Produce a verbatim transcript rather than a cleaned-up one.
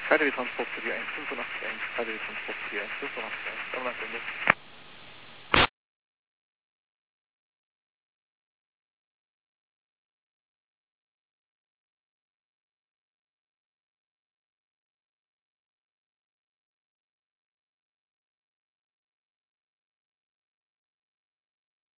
K D W Transport für die eins fünf acht eins, K D W Transport für die eins fünf acht eins, am Nachhinein.